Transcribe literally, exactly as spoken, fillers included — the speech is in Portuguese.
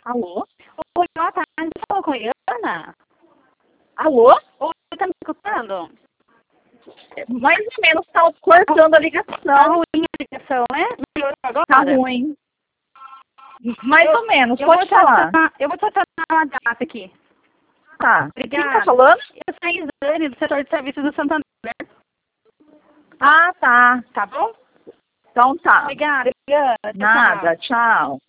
Alô? Oi, boa tarde. Falou com a Iana? Alô? Oi, tá me escutando? Mais ou menos, tá cortando a Tá ligação. ruim a ligação, né? Melhorou agora? Tá ruim. Mais Eu- ou menos, eu pode vou te falar. adicionar- Eu vou te adicionar no WhatsApp aqui. Tá. Quem tá Obrigada. falando? Eu sou a Isane, do setor de serviços do Santander. Ah, tá. Tá bom? Então tá. Obrigada. Obrigada. Tchau, tchau. Nada, tchau.